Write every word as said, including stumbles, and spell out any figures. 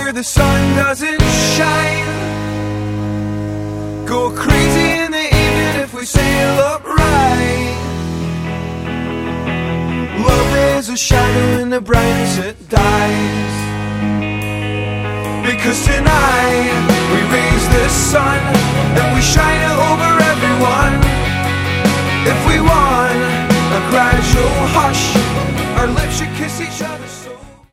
where the sun doesn't shine. Go crazy in the evening if we sail upright. Love is a shadow in the brightness it dies. Because tonight we raise the sun and we shine it